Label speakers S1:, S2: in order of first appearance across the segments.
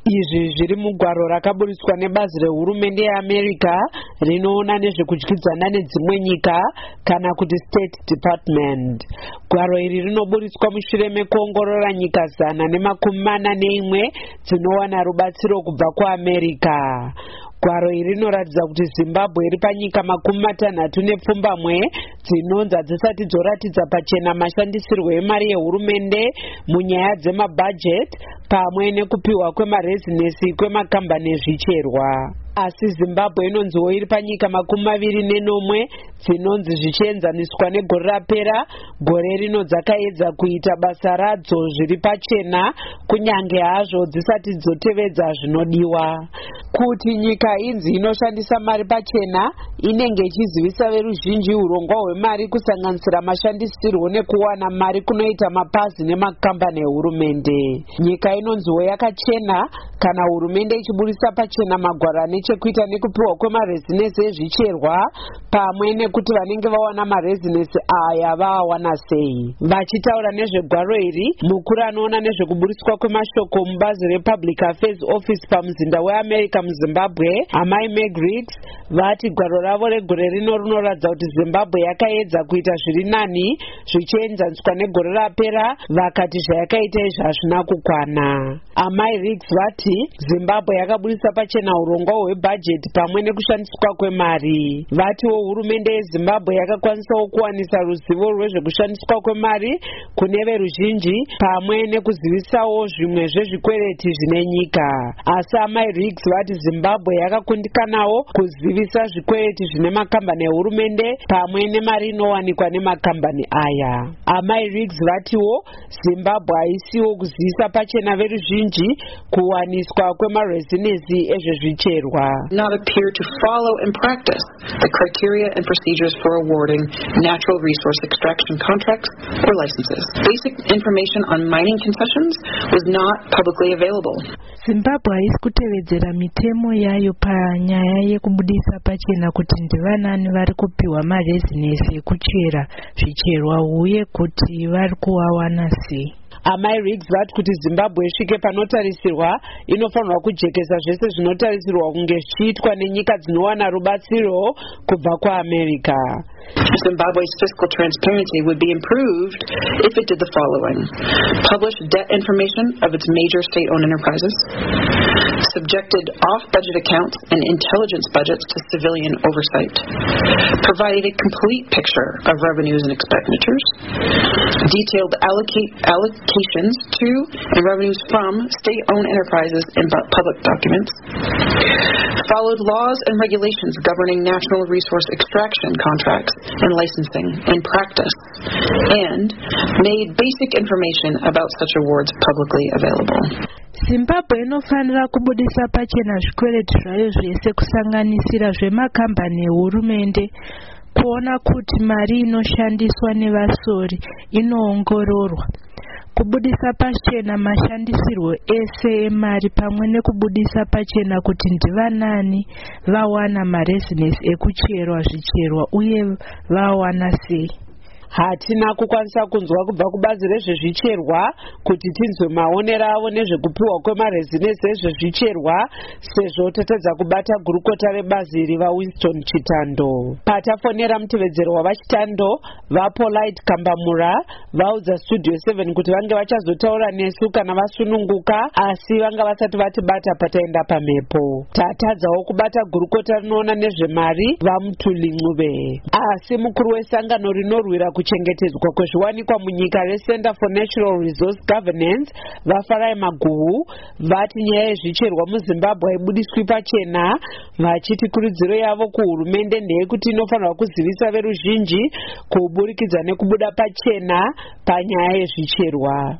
S1: Izvi zviri mugwaro rakaburiswa nebazi rehurumende yeAmerica rinoona nezvekudyidzana nedzimwe nyika kana kuti State Department. Gwaro iri rinoburiswa mushure mekuongorora nyika 141 dzinowana rubatsiro kubva kuAmerica. Gwaro iri rinoratidza kuti Zimbabwe iri panyika 64 dzinonzi dzisati dzoratidza pachena mashandisirwo emari yehurumende munyaya dzemabhajeti pamwe nekupiwa kwemarezinesi kwemakambani ezvicherwa. Asi Zimbabwe inonziwo iri panyika 24 dzinonzi zvichienzaniswa negore rapera, gore rino dzakaedza kuita basa radzo zviri pachena kunyange hazvo dzisati dzotevedza zvinodiwa. Kuti nyika inzi inoshandisa mari pachena inenge ichizivisa veruzhinji urongwa hwemari kusanganisira mashandisirwo nekuwana mari kunoita mapazi nemakambani ehurumende. Nyika inonziwo yakachena kana hurumende ichiburisa pachena magwaro nechekuita nekupiwa kwemarezinesi ezvicherwa pamwe nekuti vanenge vawana marezinesi aya vawana sei. Vachitaura nezvegwaro iri, mukuru anoona nezvekuburiswa kwemashoko mubazi rePublic Affairs Office pamuzinda weAmerica muZimbabwe, Amai Megrics, vati gwaro ravo regore rino rinoratidza kuti Zimbabwe yakaedza kuita zviri nani zvichienzaniswa negore rapera, vakati zvayakaita izvi hazvina kukwana. Amai Riggs vati Zimbabwe yakaburisa pachena urongwa hwebhajeti pamwe nekushandiswa kwemari. Vatiwo hurumende yeZimbabwe yakakwanisawo kuwanisa ruzivo rwezvekushandiswa kwemari kune veruzhinji pamwe nekuzivisawo zvimwe zvezvikwereti zvine nyika. Asi Amai Riggs vati Zimbabwe yakakundikanawo kuzivisa zvikwereti zvine makambani ehurumende pamwe nemari inowanikwa nemakambani aya. Amai Riggs vatiwo Zimbabwe haisiwo kuzivisa pachena veruzhinji kuwaniswa kwemarezinesi ezvezvicherwa.
S2: Not appear to follow in practice the criteria and procedures for awarding natural resource extraction contracts or licenses. Basic information on mining concessions was not publicly available.
S3: Zimbabwe haisi kutevedzera mitemo yayo panyaya yekubudisa pachena kuti ndivanani vari kupiwa marezinesi ekuchera zvicherwa uye kuti vari kuwawana sei.
S1: Amai Riggs vati kuti Zimbabwe isvike panotarisirwa inofanirwa kujekesa zvese zvinotarisirwa kunge zvichiitwa nenyika dzinowana rubatsiro kubva kuAmerica.
S2: Zimbabwe's fiscal transparency would be improved if it did the following: publish debt information of its major state-owned enterprises, subjected off-budget accounts and intelligence budgets to civilian oversight, provided a complete picture of revenues and expenditures, detailed allocations to and revenues from state-owned enterprises in public documents, followed laws and regulations governing national resource extraction contracts and licensing in practice, and made basic information about such awards publicly available.
S3: Zimbabwe inofanira kubudisa pachena zvikwereti zvayo zvese kusanganisira zvemakambani ehurumende, kuona kuti mari inoshandiswa nevasori inoongororwa, kubudisa pachena mashandisirwo ese emari pamwe nekubudisa pachena kuti ndivanani vawana marezinesi ekucherwa zvicherwa uye vawana sei.
S1: Hatina kukwanisa kunzwa kubva kubazi rezvezvicherwa kuti tinzwe maonero avo nezvekupiwa kwemarezinesi ezvezvicherwa sezvo tatadza kubata gurukota rebazi iri vaWinston Chitando. Patafonera mutevedzero wavaChitando vaPolite Kambamura vaudza Studio 7 kuti vange vachazotaura nesu kana vasununguka, asi vanga vasati vatibata pataenda pamhepo. Tatadzawo kubata gurukota rinoona nezvemari vaMutuli Ncube. Asi mukuru wesangano rinorwira kuchengetedzwa kwezviwanikwa munyika reCenter for Natural Resource Governance vaFarai Maguhu vati nyaya yezvicherwa muZimbabwe haibudiswi pachena, vachiti kurudziro yavo kuhurumende ndeyekuti inofanirwa kuzivisa veruzhinji kuburikidza nekubuda pachena panyaya yezvicherwa.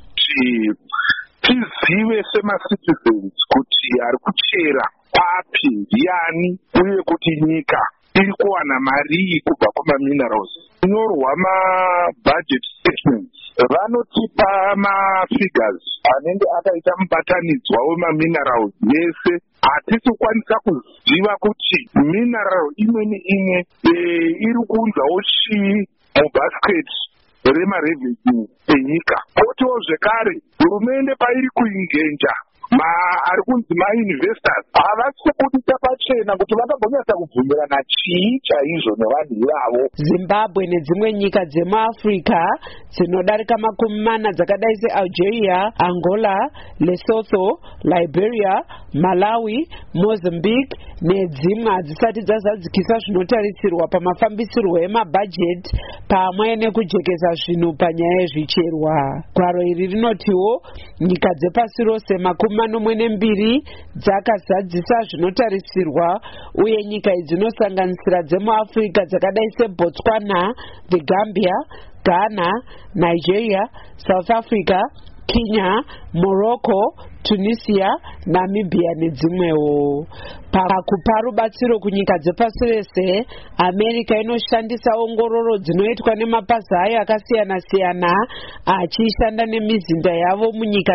S4: Tizive semacitizens kuti ari kuchera papi ndiani uye kuti nyika iri kuwana mari kubva kumaminerals. Inyorwa mabudget statements vanotipa mafigures anenge akaita mubatanidzwa wemaminerals yese. Hatisi kukwanisa kuziva kuti mineral imwe neimwe iri kuunzawo chii mubasket remarevenue enyika. Kotiwo zvekare hurumende pairi kuingenja ari kunzi mainvestors havasi kubudisa pachena kuti vakambonyasa kubvumirana chii chaizvo nevanhu ivavo.
S1: Zimbabwe nedzimwe nyika dzemuafrica dzinodarika 40 dzakadai sealgeria, angola, lesotho, liberia, malawi, mozambique nedzimwe hadzisati dzazadzikisa zvinotarisirwa pamafambisirwo emabhajeti pamwe nekujekesa zvinhu panyaya yezvicherwa. Gwaro iri rinotiwo nyika dzepasi rose 42 dzakazadzisa zvinotarisirwa, uye nyika idzi dzinosanganisira dzemuafrica dzakadai seBotswana, the Gambia, Ghana, Nigeria, South Africa, Kenya, Morocco, Tunisia, Namibia nedzimwewo. Pakupa rubatsiro kunyika dzepasi rese, America inoshandisa ongororo dzinoitwa nemapazi ayo akasiyana-siyana achishanda nemizinda yavo munyika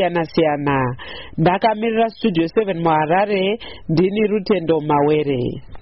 S1: dzakasiyana-siyana. Ndakamirira Studio 7 muHarare, ndini Rutendo Mawere.